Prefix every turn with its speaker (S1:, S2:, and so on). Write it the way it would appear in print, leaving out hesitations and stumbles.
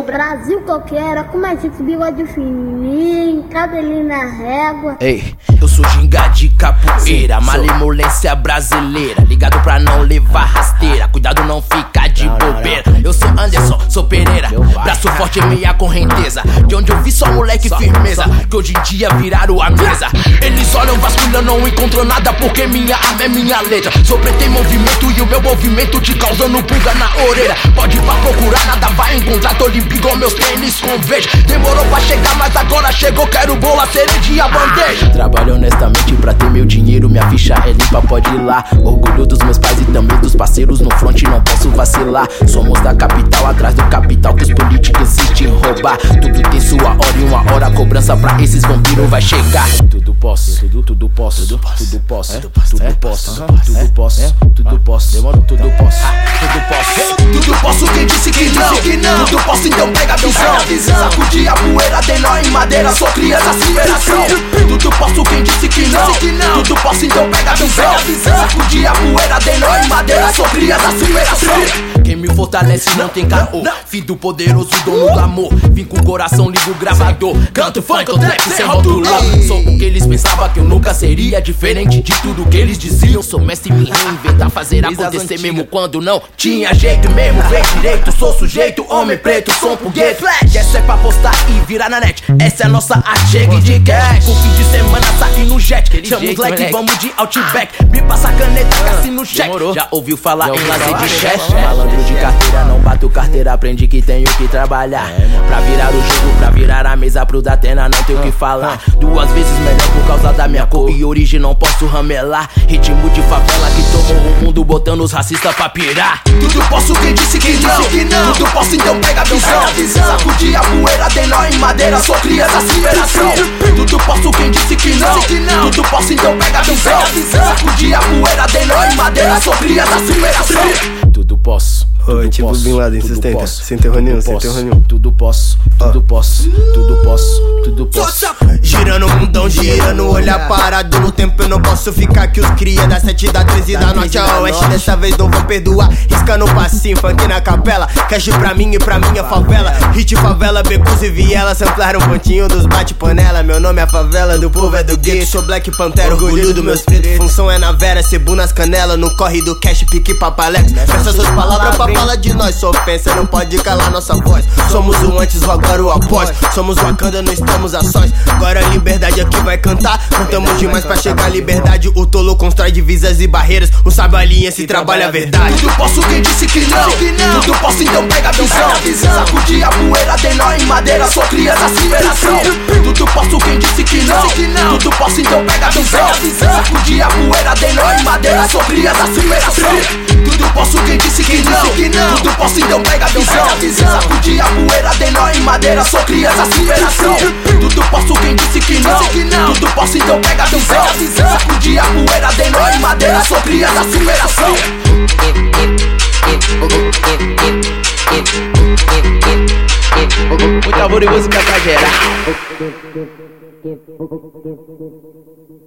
S1: Brasil coqueira, com mais esse bigode fininho, cabelinho na régua.
S2: Ei, eu sou ginga de capoeira, malemolência brasileira, ligado pra não levar rasteira, cuidado não ficar de bobeira. Eu sou Anderson, sou Pereira, braço forte e meia correnteza, de onde eu vi só moleque firmeza, que hoje em dia viraram a mesa. Eles olham vasculhando, não encontram nada, porque minha arma é minha letra. Sou preto em movimento e o meu movimento te causando pulga na orelha. Pode ir pra procurar, nada vai encontrar, tô limpo igual meus tênis com verde. Demorou pra chegar, mas agora chegou, quero bola, cereja e a bandeja. Trabalho honestamente pra ter meu dinheiro, minha ficha é limpa, pode ir lá. Orgulho dos meus pais e também dos parceiros no front, não posso vacilar. Somos da capital, atrás do capital que os políticos insistem em roubar. Tudo tem sua hora e uma hora a cobrança pra esses vampiros vai chegar. Tudo posso, tudo posso, tudo posso, tudo posso, tudo posso, tudo posso, tudo posso, tudo posso. Tudo posso, quem disse que não? Tudo posso, então pega a visão. Sacudir a poeira, tem nó em madeira, sou cria da superação. Tudo posso, quem disse que não? Tudo posso, então pega a visão. Sacudir a poeira, tem nó em madeira, sou cria da superação. Quem me fortalece não tem caô, filho do poderoso dono do amor. Vim com o coração, ligo o gravador, canto funk, trap sem rotulão. Sou o que eles pensavam que eu nunca seria, diferente de tudo que eles diziam. Sou mestre em me reinventar, fazer acontecer mesmo quando não tinha jeito mesmo. Vem direito, sou sujeito, homem preto, sou um foguete. Essa é pra postar e virar na net, essa é a nossa arte, chegue de cash. Com fim de semana sair no jet, chama os leque, vamos de Outback. Me passa caneta, cassino cheque. Já ouviu falar em lazer de chefe? Malandro de carteira, não bato carteira, aprendi que tenho que trabalhar. Pra virar o jogo, pra virar a mesa pro Datena, não tenho o que falar. Duas vezes melhor por causa da minha cor e origem, não posso ramelar. Ritmo de favela que tomou o mundo, botando os racistas pra pirar. Tudo posso, quem disse que não? Tudo posso, então pega a visão. Sacudir a poeira, tem nó em madeira, sou cria da superação. Tudo posso, quem disse que não? Tudo posso, então pega a visão. Sacudir a poeira, tem nó em madeira, sou cria da superação. Tudo posso.
S3: Oi, tipo Bin Laden, sustenta. Sem terror nenhum, sem terror nenhum.
S2: Tudo posso, tudo posso, tudo posso, tudo posso.
S4: Girando o mundão, girando, olhar parado no tempo. Eu não posso ficar que os cria da 7, da 13, da norte a oeste. Dessa vez não vou perdoar, riscando o passinho, funk na capela. Cash pra mim e pra minha favela. Hit, favela, becos e viela. Samplar um pontinho dos bate-panela. Meu nome é favela, do povo é do gueto. Sou Black Pantera, orgulho dos meus pretos. Função é na vera, cebu nas canelas. No corre do cash, pique papalex. Peça suas palavras pra falar de nós. Só pensa, não pode calar nossa voz. Somos o antes, o agora, o após. Somos Wakanda, não estamos a sós. Agora a liberdade aqui vai cantar. Cantamos demais pra chegar à liberdade. O tolo constrói divisas e barreiras. O sábio alinha se trabalha a verdade.
S2: Tudo posso, quem disse que não? Tudo posso, então pega a visão. Sacudir a poeira, tem nó em madeira, sou cria da superação. Tudo posso, quem disse que não? Tudo posso, então pega a visão. Sacudir a poeira, tem nó em madeira, sou cria da superação. Tudo posso, quem disse que não? Tudo posso, então pega a visão. Sacudir a poeira, tem nó em madeira, sou cria da superação. Tudo posso, quem disse que não? Tudo posso, então pega a visão. Sacudir a poeira, tem nó em madeira, sou cria da superação. Muito amor e música pra gerar.